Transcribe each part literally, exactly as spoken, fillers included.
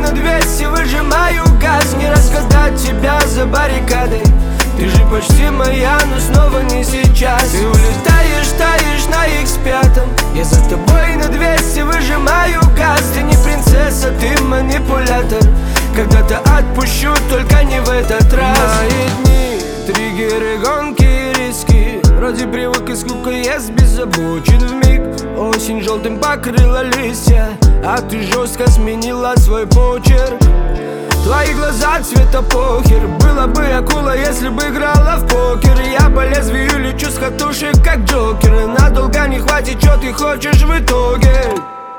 на двести, выжимаю газ. Не разгадать тебя за баррикадой. Ты же почти моя, но снова не сейчас. Ты улетаешь, таешь на икс пять. Я за тобой на двести, выжимаю газ. Ты не принцесса, ты манипулятор. Когда-то отпущу, только не в этот раз. Мои дни, триггеры, гонки и риски. Вроде привык и скука ест, беззабочен вмиг. Осень желтым покрыла листья, а ты жестко сменила свой почерк. Твои глаза цвета похер. Была бы акула, если бы играла в покер. Я по лезвию лечу с катушек, как Джокер. Надолго не хватит, что ты хочешь в итоге.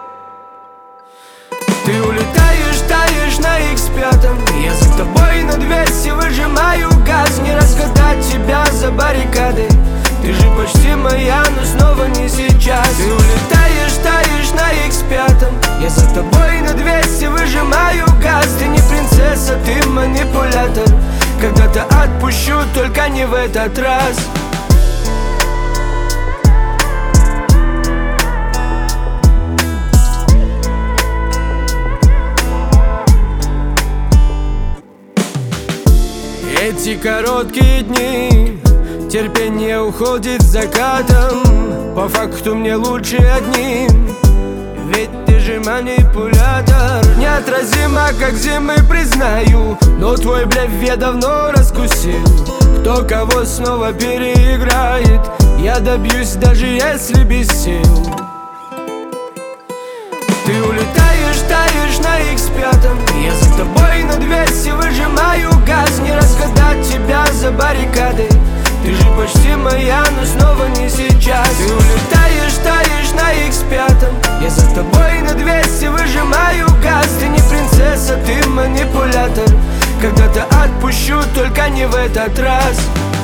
Ты улетаешь, таешь на икс пять. Я за тобой на двести, выжимаю газ. Не разгадать тебя за баррикадой. Ты же почти моя, но снова не сейчас. Ты улетаешь, таешь на икс пять. Я за тобой на двести, выжимаю газ. Ты не принцесса, ты манипулятор. Когда-то отпущу, только не в этот раз. Эти короткие дни, терпение уходит закатом. По факту мне лучше одним, ведь ты же манипулятор. Неотразимо, как зимы, признаю, но твой блеф я давно раскусил. Кто кого снова переиграет, я добьюсь, даже если без сил. Ты улетаешь, таешь на икс пять. Я за тобой на двести, выжимаю газ. Не разгадать тебя за баррикадой. Ты же почти моя, но снова не сейчас. Ты улетаешь, таешь на икс пять. Я за тобой на двести, выжимаю газ. Ты не принцесса, ты манипулятор. Когда-то отпущу, только не в этот раз.